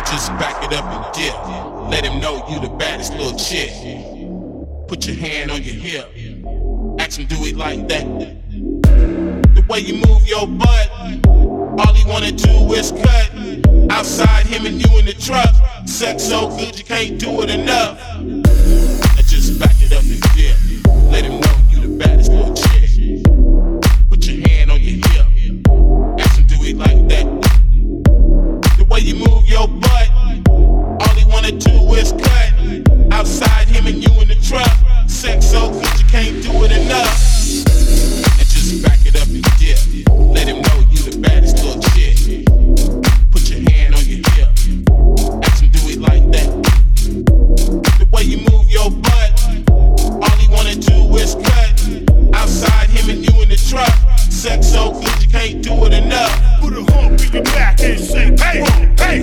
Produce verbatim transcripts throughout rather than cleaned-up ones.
just back it up and dip. Let him know you the baddest little chick. Put your hand on your hip. Ask him, do it like that. The way you move your butt, all he wanna do is cut. Outside, him and you in the truck. Sex so good you can't do it enough. Now just back it up and dip. Let him know you the baddest little chick. Put your hand on your hip. Ask him, do it like that. The way you move your butt, all he wanna do is cut. Outside, him and you in the truck. Sex so good you can't do it enough. And just back it up and dip. Let him know you the baddest little chick. Put your hand on your hip. Ask him, do it like that. The way you move your butt, all he wanna do is cut. Outside, him and you in the truck. Sex so good you can't do it enough. Put a hump in your back and say, hey, hey.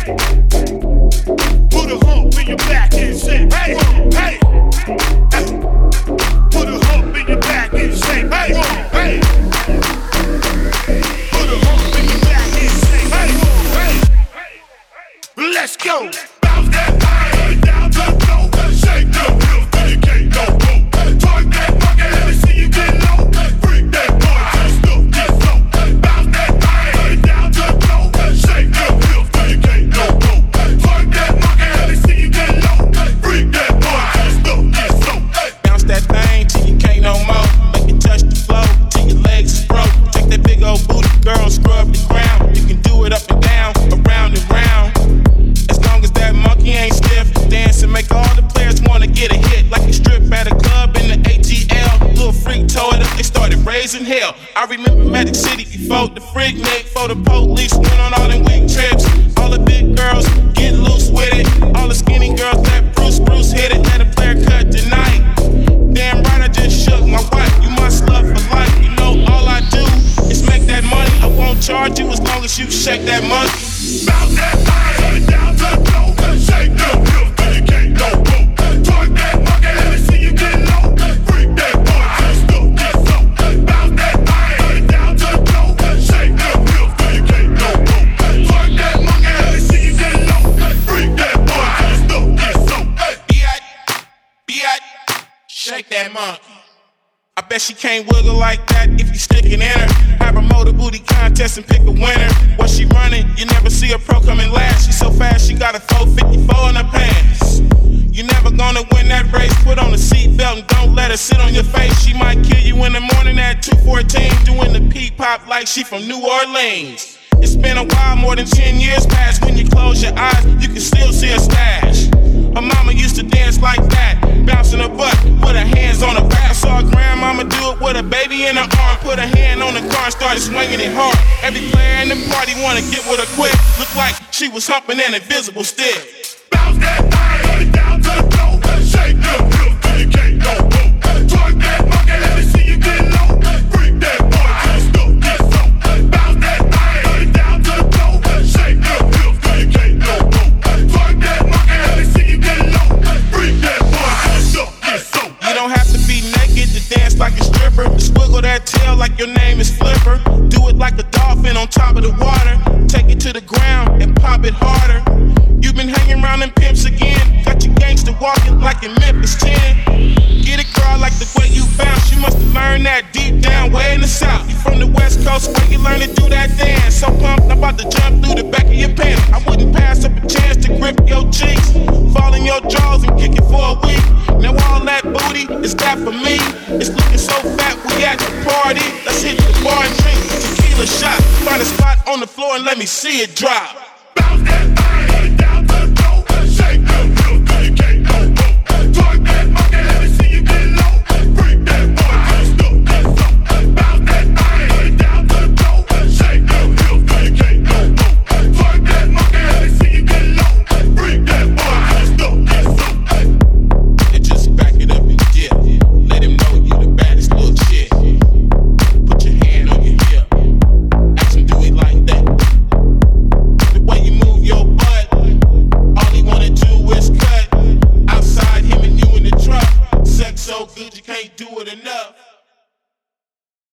Put a hump in your back and say, hey, hey. Put a hump in your back and say, hey, hey. Put a hump in your back and say, hey, hey. Let's go. Bounce that thing down to the floor. Shake the hips till you can't no more. Twerk that monkey, let me see you get low. Freak that boy, just up, just low. Bounce that thing down to the floor. Shake the hips till you can't no more. Twerk that monkey, let me see you get low. Freak that boy, just up, just low. Bounce that thing till you can't no more. Make it touch the floor till your legs is broke. Take that big old booty, girl, scrub the ground. You can do it up and down, around and round. As long as that monkey ain't stiff, dance and make all the players wanna get a hit. Like you strip at a club in the A T L. Little freak tore it up, they started raising hell. I remember Magic City before the freak nick, before the police went on all them weak trips. All the big girls get loose with it. All the skinny girls let Bruce Bruce hit it. Let a player cut tonight. Damn right, I just shook my wife. You my slut for life. You know all I do is make that money. I won't charge you as long as you shake that monkey. Bounce that thing down to the floor. Shake the hips till you can't no more. Twerk that monkey, let me see you get low. Freak that boy, just up, just low. Bounce that thing down to the floor. Shake the hips till you can't no more. Twerk that monkey, let me see you get low. Freak that boy, just up, just low. B.I. B.I. Shake that monkey. I bet she can't wiggle like that if you sticking in her. Have a motor booty contest and pick a winner. When she running, you never see a pro coming last. She so fast, she got a four fifty-four in her pants. You never gonna win that race. Put on a seatbelt and don't let her sit on your face. She might kill you in the morning at two fourteen, doing the pee-pop like she from New Orleans. It's been a while, more than ten years past. When you close your eyes, you can still see her stash. Her mama used to dance like that, bouncing her butt with her hands on her back. I saw her grandmama do it with a baby in her arm. Put her hand on the car and started swinging it hard. Every player in the party wanna get with her quick. Looked like she was humping an invisible stick. Bounce that thing down to the floor. Shake the hips till you can't no more. Twerk that monkey, let me see you get low. Freak that boy, just up, just low. Bounce that thing down to the floor. Shake the hips till you can't no more. Twerk that monkey, let me see you get low. Freak that boy, just up, just low. You don't have to be naked to dance like a stripper. Just wiggle that tail like your name is Flipper. Do it like a dolphin on top of the water. Take it to the ground and pop it harder. You've been hanging around them pimps again. Got you gangster walking like in Memphis ten. Get it, girl, like the way you bounce. You must have learned that deep down way in the south. You from the west coast where you learn to do that dance. So pumped, I'm about to jump through the back of your pants. I wouldn't pass up a chance to grip your cheeks, fall in your jaws and kick it for a week. Now all that booty is that for me. It's looking so fat, we at the party. Let's hit the bar and drink tequila shot. Find a spot on the floor and let me see it drop.